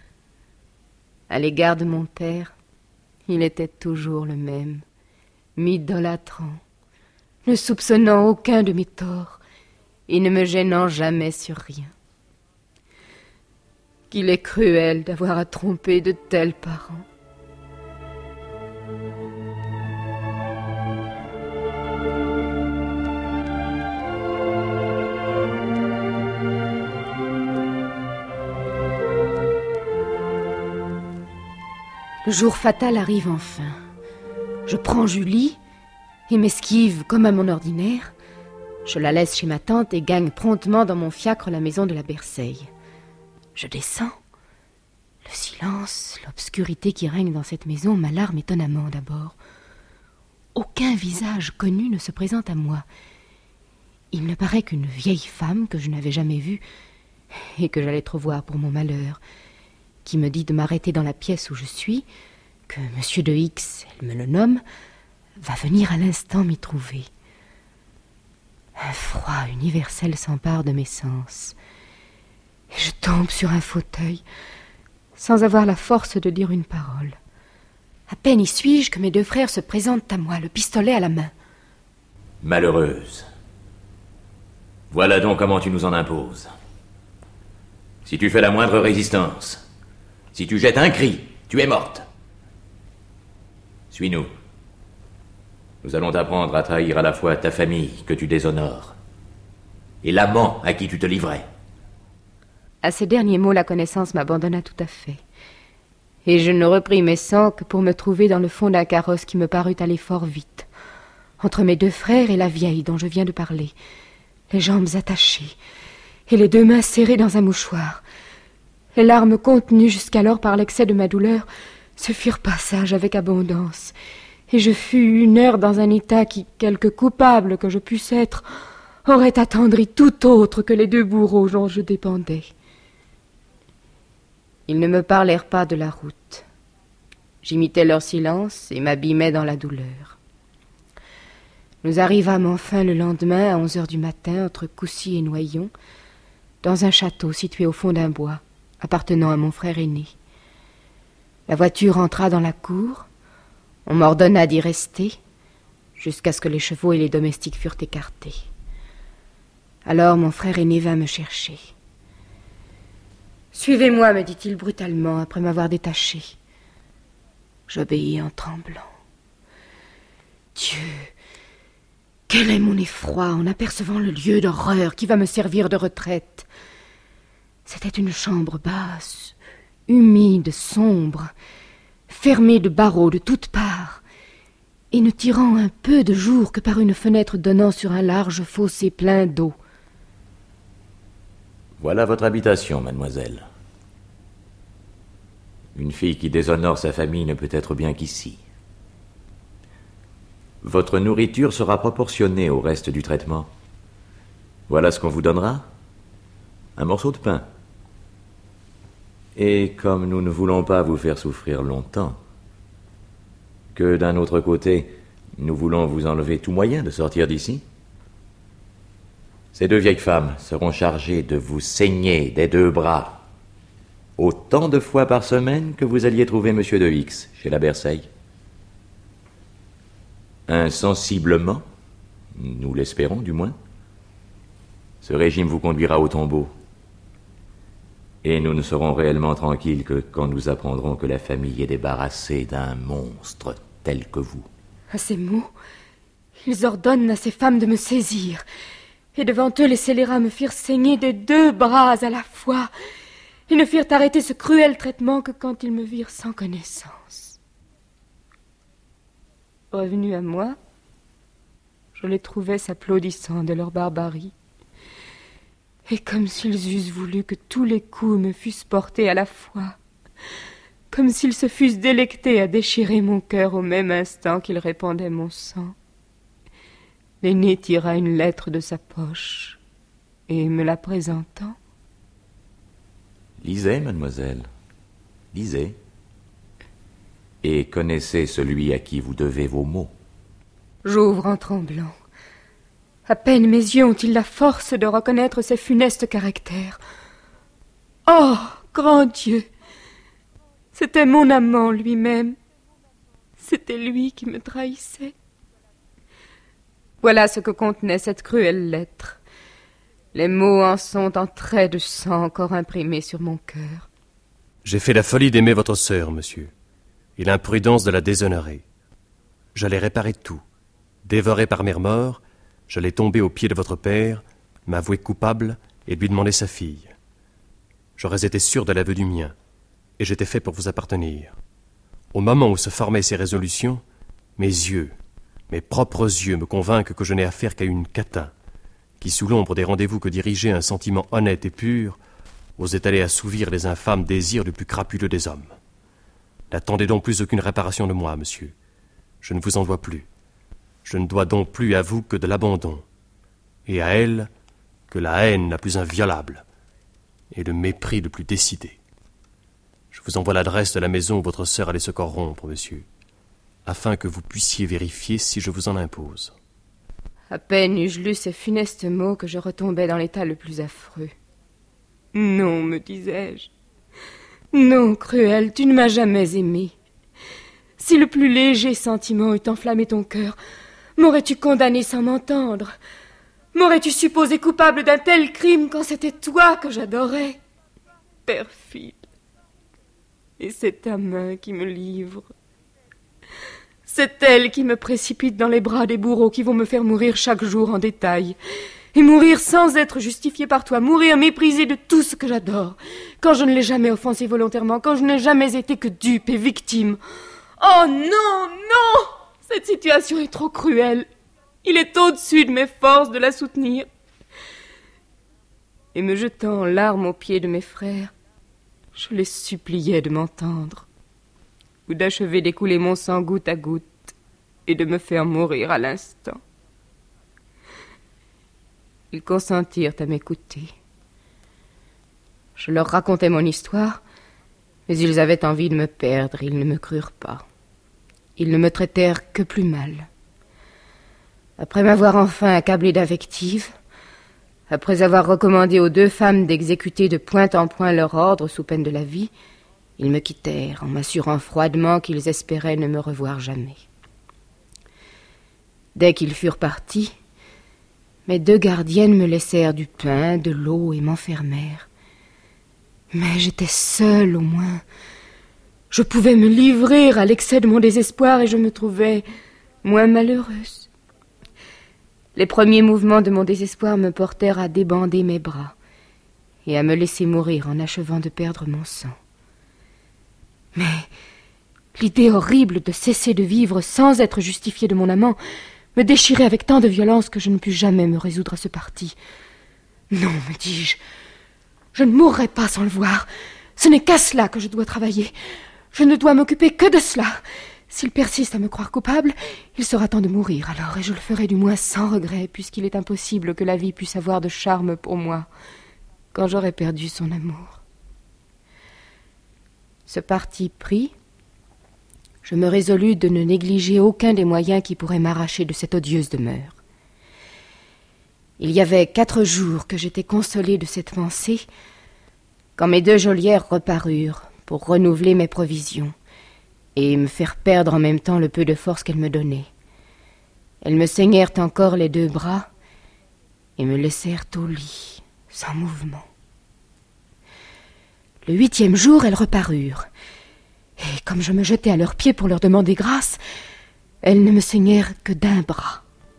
À l'égard de mon père, il était toujours le même, m'idolâtrant, ne soupçonnant aucun de mes torts et ne me gênant jamais sur rien. Qu'il est cruel d'avoir à tromper de tels parents. Le jour fatal arrive enfin. Je prends Julie et m'esquive comme à mon ordinaire. Je la laisse chez ma tante et gagne promptement dans mon fiacre la maison de la Berceille. Je descends. Le silence, l'obscurité qui règne dans cette maison m'alarme étonnamment d'abord. Aucun visage connu ne se présente à moi. Il ne paraît qu'une vieille femme que je n'avais jamais vue et que j'allais trop voir pour mon malheur, qui me dit de m'arrêter dans la pièce où je suis, que Monsieur de X, elle me le nomme, va venir à l'instant m'y trouver. Un froid universel s'empare de mes sens, et je tombe sur un fauteuil, sans avoir la force de dire une parole. À peine y suis-je que mes deux frères se présentent à moi, le pistolet à la main. Malheureuse. Voilà donc comment tu nous en imposes. Si tu fais la moindre résistance, si tu jettes un cri, tu es morte. Suis-nous. Nous allons t'apprendre à trahir à la fois ta famille que tu déshonores et l'amant à qui tu te livrais. À ces derniers mots, la connaissance m'abandonna tout à fait. Et je ne repris mes sangs que pour me trouver dans le fond d'un carrosse qui me parut aller fort vite, entre mes deux frères et la vieille dont je viens de parler, les jambes attachées et les deux mains serrées dans un mouchoir. Les larmes contenues jusqu'alors par l'excès de ma douleur se firent passage avec abondance, et je fus une heure dans un état qui, quelque coupable que je pusse être, aurait attendri tout autre que les deux bourreaux dont je dépendais. Ils ne me parlèrent pas de la route. J'imitais leur silence et m'abîmais dans la douleur. Nous arrivâmes enfin le lendemain à onze heures du matin, entre Coucy et Noyon, dans un château situé au fond d'un bois, appartenant à mon frère aîné. La voiture entra dans la cour. On m'ordonna d'y rester, jusqu'à ce que les chevaux et les domestiques furent écartés. Alors mon frère aîné vint me chercher. « Suivez-moi, me dit-il brutalement, après m'avoir détaché. » J'obéis en tremblant. Dieu, quel est mon effroi en apercevant le lieu d'horreur qui va me servir de retraite. C'était une chambre basse, humide, sombre, fermée de barreaux de toutes parts, et ne tirant un peu de jour que par une fenêtre donnant sur un large fossé plein d'eau. Voilà votre habitation, mademoiselle. Une fille qui déshonore sa famille ne peut être bien qu'ici. Votre nourriture sera proportionnée au reste du traitement. Voilà ce qu'on vous donnera. Un morceau de pain. Et comme nous ne voulons pas vous faire souffrir longtemps, que d'un autre côté, nous voulons vous enlever tout moyen de sortir d'ici, ces deux vieilles femmes seront chargées de vous saigner des deux bras autant de fois par semaine que vous alliez trouver Monsieur de X chez la Berceille. Insensiblement, nous l'espérons du moins, ce régime vous conduira au tombeau. Et nous ne serons réellement tranquilles que quand nous apprendrons que la famille est débarrassée d'un monstre tel que vous. À ces mots, ils ordonnent à ces femmes de me saisir, et devant eux les scélérats me firent saigner des deux bras à la fois, et ne firent arrêter ce cruel traitement que quand ils me virent sans connaissance. Revenu à moi, je les trouvais s'applaudissant de leur barbarie, et comme s'ils eussent voulu que tous les coups me fussent portés à la fois, comme s'ils se fussent délectés à déchirer mon cœur au même instant qu'ils répandaient mon sang. L'aîné tira une lettre de sa poche, et me la présentant. « Lisez, mademoiselle, lisez, et connaissez celui à qui vous devez vos mots. » J'ouvre en tremblant. À peine mes yeux ont-ils la force de reconnaître ces funestes caractères. Oh, grand Dieu! C'était mon amant lui-même. C'était lui qui me trahissait. Voilà ce que contenait cette cruelle lettre. Les mots en sont en traits de sang encore imprimés sur mon cœur. J'ai fait la folie d'aimer votre sœur, monsieur, et l'imprudence de la déshonorer. J'allais réparer tout. Dévoré par mère mort, j'allais tomber aux pieds de votre père, m'avouer coupable et lui demander sa fille. J'aurais été sûr de l'aveu du mien, et j'étais fait pour vous appartenir. Au moment où se formaient ces résolutions, mes yeux, mes propres yeux me convainquent que je n'ai affaire qu'à une catin, qui, sous l'ombre des rendez-vous que dirigeait un sentiment honnête et pur, osait aller assouvir les infâmes désirs du plus crapuleux des hommes. N'attendez donc plus aucune réparation de moi, monsieur. Je ne vous en dois plus. Je ne dois donc plus à vous que de l'abandon, et à elle que la haine la plus inviolable, et le mépris le plus décidé. Je vous envoie l'adresse de la maison où votre sœur allait se corrompre, monsieur, afin que vous puissiez vérifier si je vous en impose. À peine eus-je lu ces funestes mots que je retombais dans l'état le plus affreux. Non, me disais-je. Non, Cruel, tu ne m'as jamais aimé. Si le plus léger sentiment eût enflammé ton cœur, m'aurais-tu condamné sans m'entendre? M'aurais-tu supposé coupable d'un tel crime quand c'était toi que j'adorais? Perfide. Et c'est ta main qui me livre. C'est elle qui me précipite dans les bras des bourreaux qui vont me faire mourir chaque jour en détail. Et mourir sans être justifié par toi, mourir méprisé de tout ce que j'adore, quand je ne l'ai jamais offensé volontairement, quand je n'ai jamais été que dupe et victime. Oh non, non! Cette situation est trop cruelle. Il est au-dessus de mes forces de la soutenir. Et me jetant en larmes aux pieds de mes frères, je les suppliais de m'entendre, ou d'achever d'écouler mon sang goutte à goutte, et de me faire mourir à l'instant. Ils consentirent à m'écouter. Je leur racontais mon histoire, mais ils avaient envie de me perdre, ils ne me crurent pas. Ils ne me traitèrent que plus mal. Après m'avoir enfin accablé d'invectives, après avoir recommandé aux deux femmes d'exécuter de point en point leur ordre sous peine de la vie, ils me quittèrent en m'assurant froidement qu'ils espéraient ne me revoir jamais. Dès qu'ils furent partis, mes deux gardiennes me laissèrent du pain, de l'eau et m'enfermèrent. Mais j'étais seule au moins. Je pouvais me livrer à l'excès de mon désespoir et je me trouvais moins malheureuse. Les premiers mouvements de mon désespoir me portèrent à débander mes bras et à me laisser mourir en achevant de perdre mon sang. Mais l'idée horrible de cesser de vivre sans être justifiée de mon amant me déchirait avec tant de violence que je ne pus jamais me résoudre à ce parti. Non, me dis-je, je ne mourrai pas sans le voir. Ce n'est qu'à cela que je dois travailler. Je ne dois m'occuper que de cela. S'il persiste à me croire coupable, il sera temps de mourir alors, et je le ferai du moins sans regret, puisqu'il est impossible que la vie puisse avoir de charme pour moi quand j'aurai perdu son amour. Ce parti pris, je me résolus de ne négliger aucun des moyens qui pourraient m'arracher de cette odieuse demeure. Il y avait quatre jours que j'étais consolée de cette pensée, quand mes deux geôlières reparurent pour renouveler mes provisions et me faire perdre en même temps le peu de force qu'elles me donnaient. Elles me saignèrent encore les deux bras et me laissèrent au lit, sans mouvement. Le huitième jour, elles reparurent, et comme je me jetais à leurs pieds pour leur demander grâce, elles ne me saignèrent que d'un bras.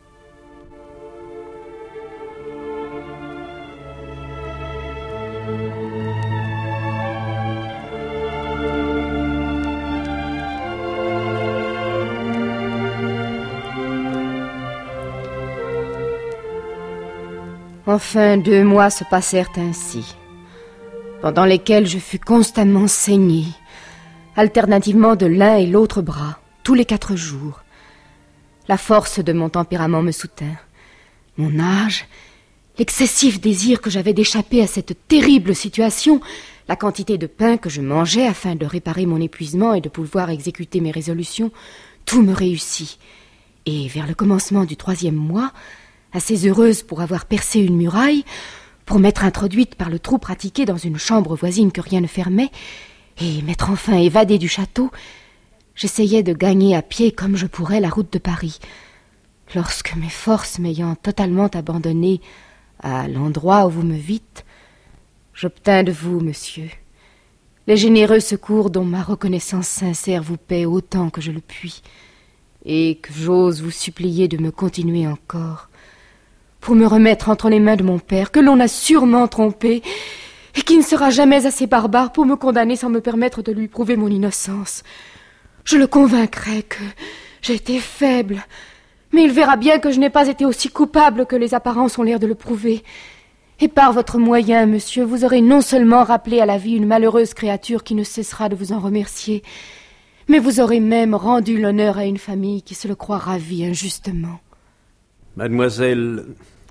Enfin, deux mois se passèrent ainsi, pendant lesquels je fus constamment saignée, alternativement de l'un et l'autre bras, tous les quatre jours. La force de mon tempérament me soutint. Mon âge, l'excessif désir que j'avais d'échapper à cette terrible situation, la quantité de pain que je mangeais afin de réparer mon épuisement et de pouvoir exécuter mes résolutions, tout me réussit. Et vers le commencement du troisième mois, assez heureuse pour avoir percé une muraille, pour m'être introduite par le trou pratiqué dans une chambre voisine que rien ne fermait, et m'être enfin évadée du château, j'essayais de gagner à pied comme je pourrais la route de Paris, lorsque mes forces m'ayant totalement abandonnée à l'endroit où vous me vîtes, j'obtins de vous, monsieur, les généreux secours dont ma reconnaissance sincère vous paie autant que je le puis, et que j'ose vous supplier de me continuer encore, pour me remettre entre les mains de mon père, que l'on a sûrement trompé, et qui ne sera jamais assez barbare pour me condamner sans me permettre de lui prouver mon innocence. Je le convaincrai que j'ai été faible, mais il verra bien que je n'ai pas été aussi coupable que les apparences ont l'air de le prouver. Et par votre moyen, monsieur, vous aurez non seulement rappelé à la vie une malheureuse créature qui ne cessera de vous en remercier, mais vous aurez même rendu l'honneur à une famille qui se le croit ravie injustement. Mademoiselle,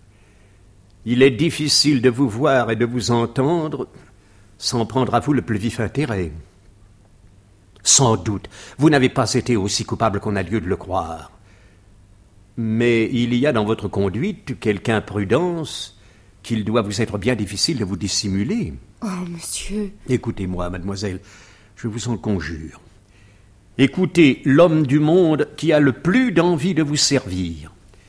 il est difficile de vous voir et de vous entendre sans prendre à vous le plus vif intérêt. Sans doute, vous n'avez pas été aussi coupable qu'on a lieu de le croire. Mais il y a dans votre conduite quelque imprudence qu'il doit vous être bien difficile de vous dissimuler. Oh, monsieur... Écoutez-moi, mademoiselle, je vous en conjure. Écoutez l'homme du monde qui a le plus d'envie de vous servir.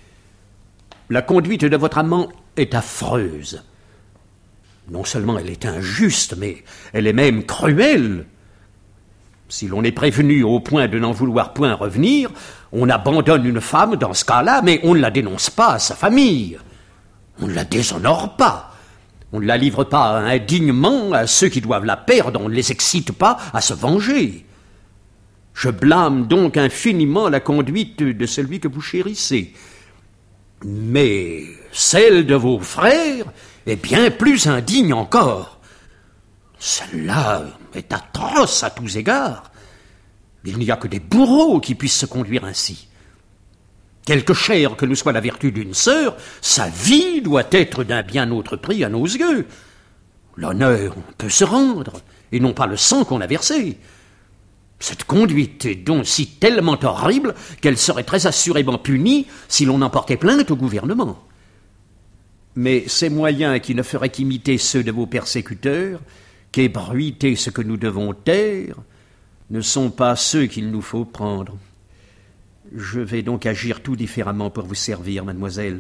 La conduite de votre amant est affreuse. Non seulement elle est injuste, mais elle est même cruelle. Si l'on est prévenu au point de n'en vouloir point revenir, on abandonne une femme dans ce cas-là, mais on ne la dénonce pas à sa famille. On ne la déshonore pas. On ne la livre pas indignement à ceux qui doivent la perdre. On ne les excite pas à se venger. Je blâme donc infiniment la conduite de celui que vous chérissez. Mais celle de vos frères est bien plus indigne encore. Celle-là est atroce à tous égards. Il n'y a que des bourreaux qui puissent se conduire ainsi. Quelque chère que nous soit la vertu d'une sœur, sa vie doit être d'un bien autre prix à nos yeux. L'honneur peut se rendre, et non pas le sang qu'on a versé. Cette conduite est donc si tellement horrible qu'elle serait très assurément punie si l'on en portait plainte au gouvernement. Mais ces moyens qui ne feraient qu'imiter ceux de vos persécuteurs, qu'ébruiter ce que nous devons taire, ne sont pas ceux qu'il nous faut prendre. Je vais donc agir tout différemment pour vous servir, mademoiselle.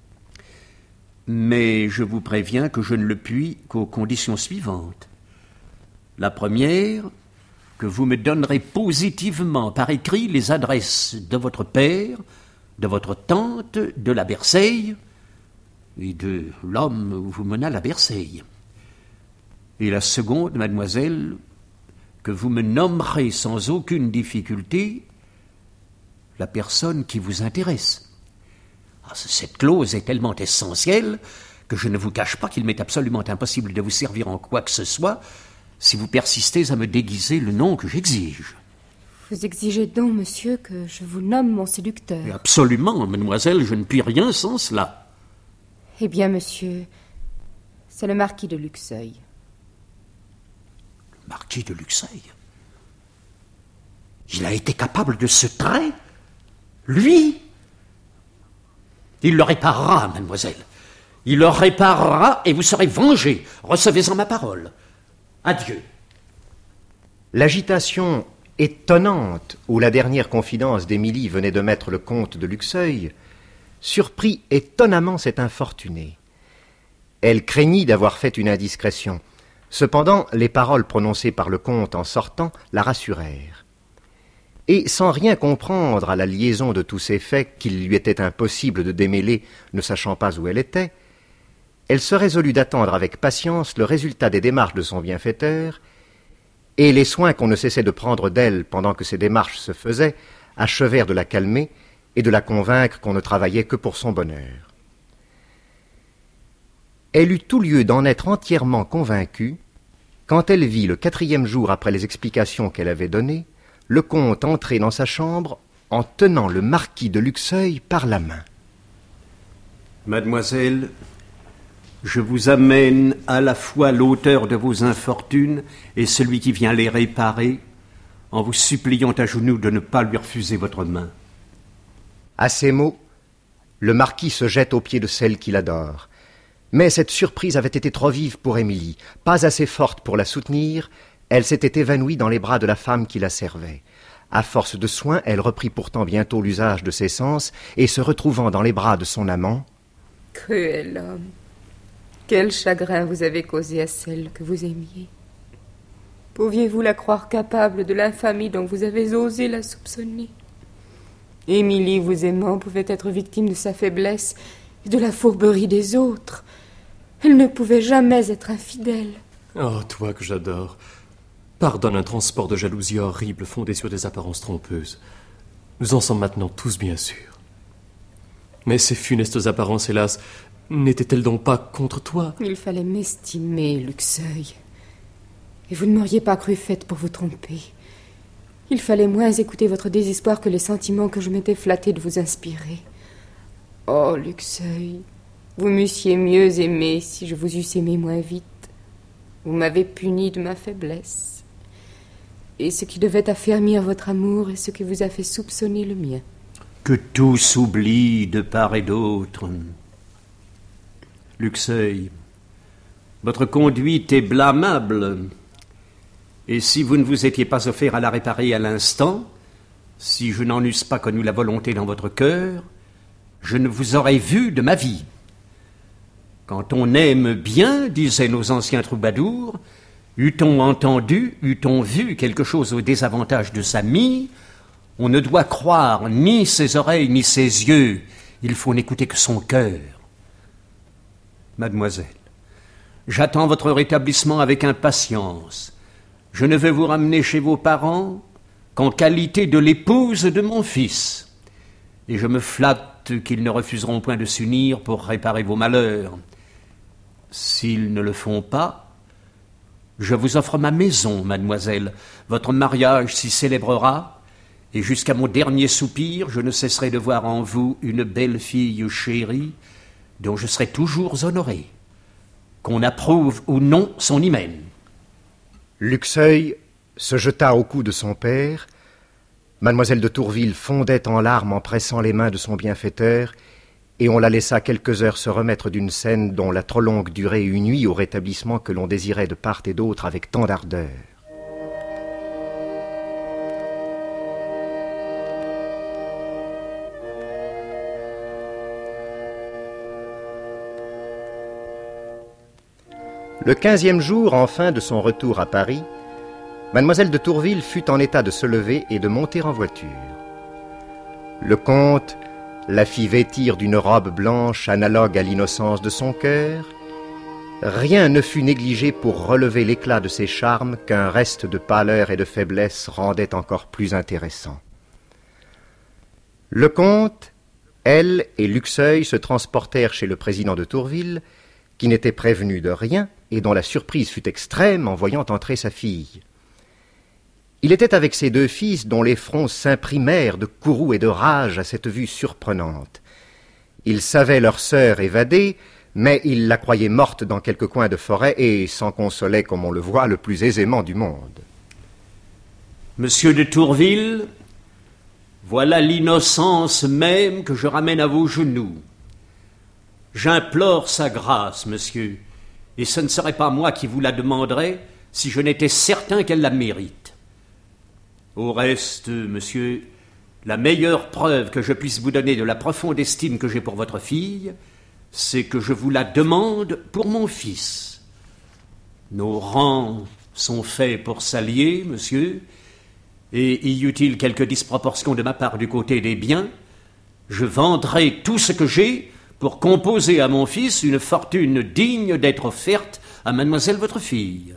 Mais je vous préviens que je ne le puis qu'aux conditions suivantes. La première, que vous me donnerez positivement par écrit les adresses de votre père, de votre tante, de la Berceille et de l'homme où vous mena la Berceille. Et la seconde, mademoiselle, que vous me nommerez sans aucune difficulté la personne qui vous intéresse. Ah, cette clause est tellement essentielle que je ne vous cache pas qu'il m'est absolument impossible de vous servir en quoi que ce soit si vous persistez à me déguiser le nom que j'exige. Vous exigez donc, monsieur, que je vous nomme mon séducteur? Et absolument, mademoiselle, je ne puis rien sans cela. Eh bien, monsieur, c'est le marquis de Luxeuil. Le marquis de Luxeuil? Il a été capable de ce trait? Lui? Il le réparera, mademoiselle. Il le réparera et vous serez vengée. Recevez-en ma parole. Adieu. L'agitation étonnante où la dernière confidence d'Émilie venait de mettre le comte de Luxeuil surprit étonnamment cette infortunée. Elle craignit d'avoir fait une indiscrétion. Cependant, les paroles prononcées par le comte en sortant la rassurèrent. Et sans rien comprendre à la liaison de tous ces faits qu'il lui était impossible de démêler, ne sachant pas où elle était, elle se résolut d'attendre avec patience le résultat des démarches de son bienfaiteur, et les soins qu'on ne cessait de prendre d'elle pendant que ces démarches se faisaient achevèrent de la calmer et de la convaincre qu'on ne travaillait que pour son bonheur. Elle eut tout lieu d'en être entièrement convaincue quand elle vit, le quatrième jour après les explications qu'elle avait données, le comte entrer dans sa chambre en tenant le marquis de Luxeuil par la main. Mademoiselle, je vous amène à la fois l'auteur de vos infortunes et celui qui vient les réparer, en vous suppliant à genoux de ne pas lui refuser votre main. À ces mots, le marquis se jette aux pieds de celle qu'il adore. Mais cette surprise avait été trop vive pour Émilie, pas assez forte pour la soutenir. Elle s'était évanouie dans les bras de la femme qui la servait. À force de soins, elle reprit pourtant bientôt l'usage de ses sens, et se retrouvant dans les bras de son amant... Cruel homme, quel chagrin vous avez causé à celle que vous aimiez. Pouviez-vous la croire capable de l'infamie dont vous avez osé la soupçonner? Émilie, vous aimant, pouvait être victime de sa faiblesse et de la fourberie des autres. Elle ne pouvait jamais être infidèle. Oh, toi que j'adore, Pardonne un transport de jalousie horrible fondé sur des apparences trompeuses. Nous en sommes maintenant tous bien sûrs. Mais ces funestes apparences, hélas, n'étaient-elles donc pas contre toi? Il fallait m'estimer, Luxeuil. Et vous ne m'auriez pas cru faite pour vous tromper. Il fallait moins écouter votre désespoir que les sentiments que je m'étais flattée de vous inspirer. Oh, Luxeuil, vous m'eussiez mieux aimé si je vous eusse aimé moins vite. Vous m'avez puni de ma faiblesse. Et ce qui devait affermir votre amour est ce qui vous a fait soupçonner le mien. Que tout s'oublie de part et d'autre. Luxeuil, votre conduite est blâmable. Et si vous ne vous étiez pas offert à la réparer à l'instant, si je n'en eusse pas connu la volonté dans votre cœur, je ne vous aurais vu de ma vie. Quand on aime bien, disaient nos anciens troubadours, eût-on entendu, eût-on vu quelque chose au désavantage de sa mie, on ne doit croire ni ses oreilles ni ses yeux, il faut n'écouter que son cœur. Mademoiselle, j'attends votre rétablissement avec impatience. Je ne veux vous ramener chez vos parents qu'en qualité de l'épouse de mon fils. Et je me flatte qu'ils ne refuseront point de s'unir pour réparer vos malheurs. S'ils ne le font pas, je vous offre ma maison, mademoiselle. Votre mariage s'y célébrera, et jusqu'à mon dernier soupir, je ne cesserai de voir en vous une belle fille chérie, dont je serai toujours honoré, qu'on approuve ou non son hymen. Luxeuil se jeta au cou de son père. Mademoiselle de Tourville fondait en larmes en pressant les mains de son bienfaiteur, et on la laissa quelques heures se remettre d'une scène dont la trop longue durée eut nui au rétablissement que l'on désirait de part et d'autre avec tant d'ardeur. Le quinzième jour, enfin, de son retour à Paris, Mademoiselle de Tourville fut en état de se lever et de monter en voiture. Le comte la fit vêtir d'une robe blanche analogue à l'innocence de son cœur. Rien ne fut négligé pour relever l'éclat de ses charmes qu'un reste de pâleur et de faiblesse rendait encore plus intéressant. Le comte, elle et Luxeuil se transportèrent chez le président de Tourville, qui n'était prévenu de rien et dont la surprise fut extrême en voyant entrer sa fille. Il était avec ses deux fils dont les fronts s'imprimèrent de courroux et de rage à cette vue surprenante. Ils savaient leur sœur évadée, mais ils la croyaient morte dans quelque coin de forêt et s'en consolaient, comme on le voit, le plus aisément du monde. Monsieur de Tourville, voilà l'innocence même que je ramène à vos genoux. J'implore sa grâce, monsieur, et ce ne serait pas moi qui vous la demanderais si je n'étais certain qu'elle la mérite. Au reste, monsieur, la meilleure preuve que je puisse vous donner de la profonde estime que j'ai pour votre fille, c'est que je vous la demande pour mon fils. Nos rangs sont faits pour s'allier, monsieur, et y eût-il quelque disproportion de ma part du côté des biens, je vendrai tout ce que j'ai pour composer à mon fils une fortune digne d'être offerte à mademoiselle votre fille.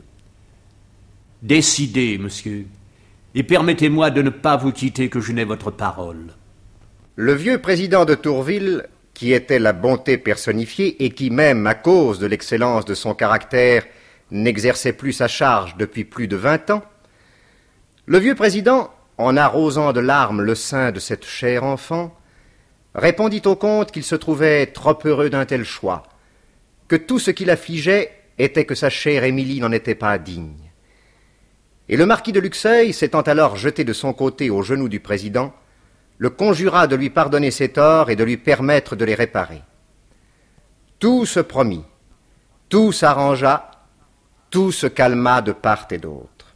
Décidez, monsieur, et permettez-moi de ne pas vous quitter que je n'ai votre parole. Le vieux président de Tourville, qui était la bonté personnifiée et qui même, à cause de l'excellence de son caractère, n'exerçait plus sa charge depuis plus de vingt ans, le vieux président, en arrosant de larmes le sein de cette chère enfant, répondit au comte qu'il se trouvait trop heureux d'un tel choix, que tout ce qui l'affligeait était que sa chère Émilie n'en était pas digne. Et le marquis de Luxeuil, s'étant alors jeté de son côté aux genoux du président, le conjura de lui pardonner ses torts et de lui permettre de les réparer. Tout se promit, tout s'arrangea, tout se calma de part et d'autre.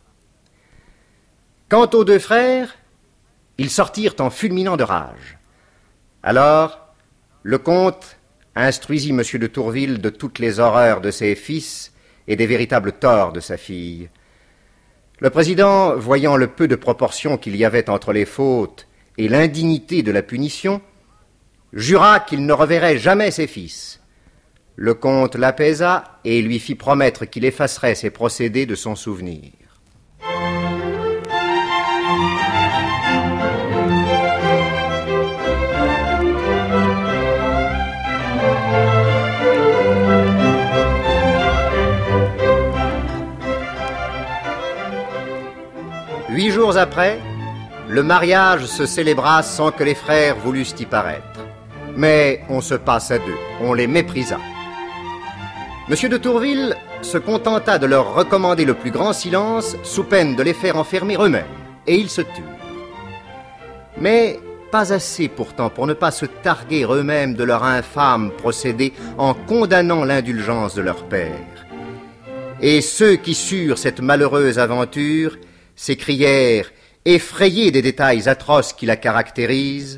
Quant aux deux frères, ils sortirent en fulminant de rage. Alors, le comte instruisit M. de Tourville de toutes les horreurs de ses fils et des véritables torts de sa fille. Le président, voyant le peu de proportion qu'il y avait entre les fautes et l'indignité de la punition, jura qu'il ne reverrait jamais ses fils. Le comte l'apaisa et lui fit promettre qu'il effacerait ces procédés de son souvenir. Huit jours après, le mariage se célébra sans que les frères voulussent y paraître. Mais on se passe à deux, on les méprisa. Monsieur de Tourville se contenta de leur recommander le plus grand silence sous peine de les faire enfermer eux-mêmes, et ils se turent. Mais pas assez pourtant pour ne pas se targuer eux-mêmes de leur infâme procédé en condamnant l'indulgence de leur père. Et ceux qui surent cette malheureuse aventure s'écrièrent, effrayés des détails atroces qui la caractérisent: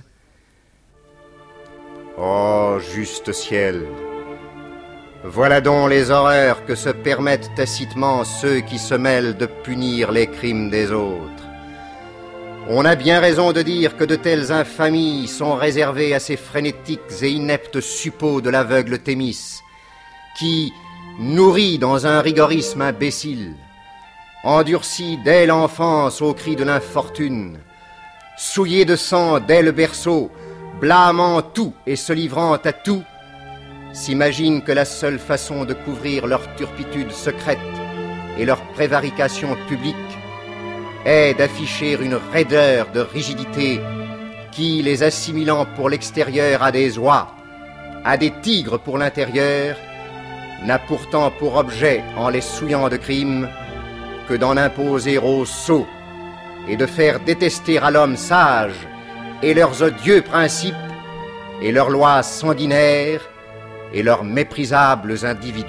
« Oh, juste ciel! Voilà donc les horreurs que se permettent tacitement ceux qui se mêlent de punir les crimes des autres. On a bien raison de dire que de telles infamies sont réservées à ces frénétiques et ineptes suppôts de l'aveugle Thémis, qui, nourris dans un rigorisme imbécile, endurci dès l'enfance au cri de l'infortune, souillé de sang dès le berceau, blâmant tout et se livrant à tout, s'imaginent que la seule façon de couvrir leur turpitude secrète et leur prévarication publique est d'afficher une raideur de rigidité qui, les assimilant pour l'extérieur à des oies, à des tigres pour l'intérieur, n'a pourtant pour objet, en les souillant de crimes, que d'en imposer aux sots et de faire détester à l'homme sage et leurs odieux principes et leurs lois sanguinaires et leurs méprisables individus.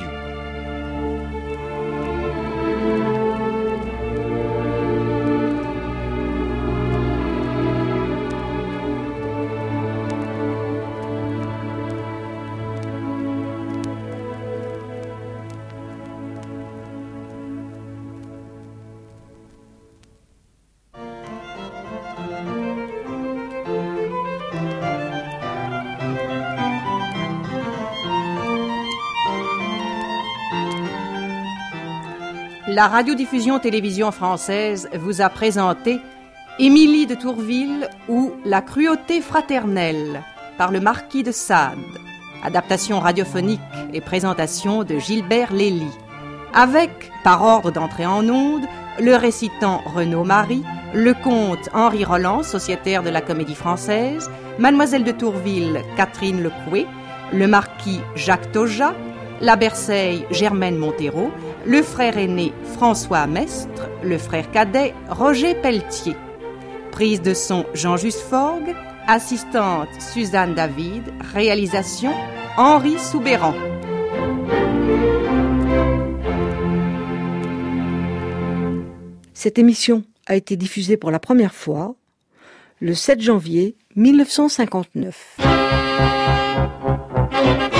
La radiodiffusion télévision française vous a présenté Émilie de Tourville ou La cruauté fraternelle par le marquis de Sade, adaptation radiophonique et présentation de Gilbert Lély, avec, par ordre d'entrée en onde, le récitant Renaud Marie, le comte Henri Roland, sociétaire de la Comédie Française, Mademoiselle de Tourville Catherine Lecoué, le marquis Jacques Toja, la Berceille Germaine Montero, le frère aîné François Mestre, le frère cadet Roger Pelletier. Prise de son Jean-Just Forgue, assistante Suzanne David, réalisation Henri Soubéran. Cette émission a été diffusée pour la première fois le sept janvier mille neuf cent cinquante-neuf.